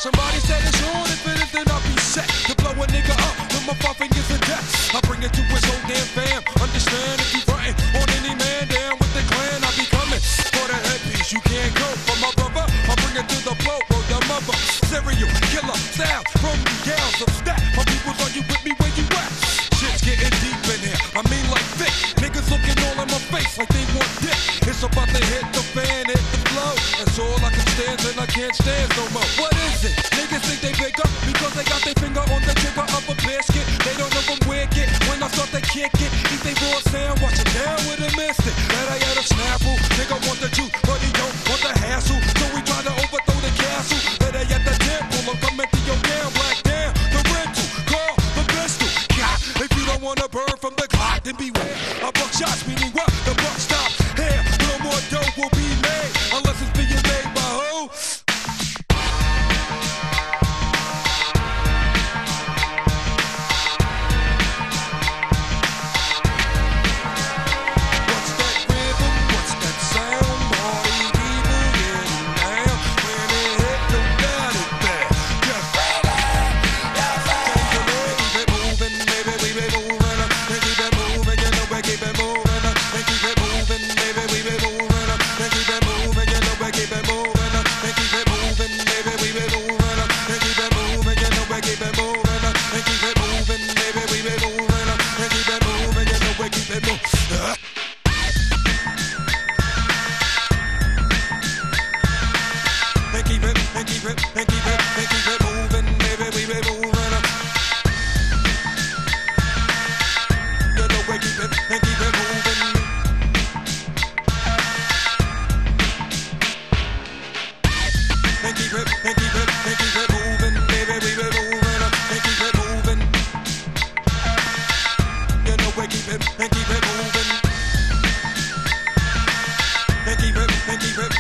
somebody said it's on, if it is, then I'll be set to blow a nigga up with my 5 fingers of death. I bring it to his whole damn fam. Understand if you frontin' on any man down with the clan, I be coming for the headpiece. You can't go for my brother. I bring it to the blow, word the mother. Serial killer sound from the gals of stat. My peoples, are you with me where you at? Shit's getting deep in here. I mean like thick. Niggas looking all in my face like they want dick. It's about to hit the fan, hit the flow. That's all I can stand and I can't stand no more. What is it? Niggas think they bigger because they got their finger on the trigger of a basket. They don't know from where get. When I start to kick it, eat they raw sound, watch it down with a mystic. That I had a snapple. Nigga want the juice, but he don't want the hassle. So we try to overthrow the castle. That I at the temple. I'm coming to your down, black down. The rental, call the pistol. God, if you don't wanna burn from the clock, then beware. A buckshot's meaning what? The buck stops here. No more dough will be made unless it's being made by who? What's that rhythm? What's that sound? Party people getting down. When it hit, don't doubt it there. Just feel it. Keep it moving, baby, we be moving up. And keep it moving, you know we keep it moving up. And keep it moving, baby, we be moving up. And keep it moving, you know we keep it moving up. And keep it moving, baby, we be moving up. And keep it moving, you know we keep it moving up. And keep it moving, baby, we be moving up. And keep it moving, you know we keep it moving. And keep it, and keep it, and keep it, and keep it moving, baby, we be moving up. You know we keep it, and keep it moving. And keep it, and keep it, and keep it moving, baby, we be moving up. And keep it moving. You know we keep it, and keep it moving. And keep it, and keep it.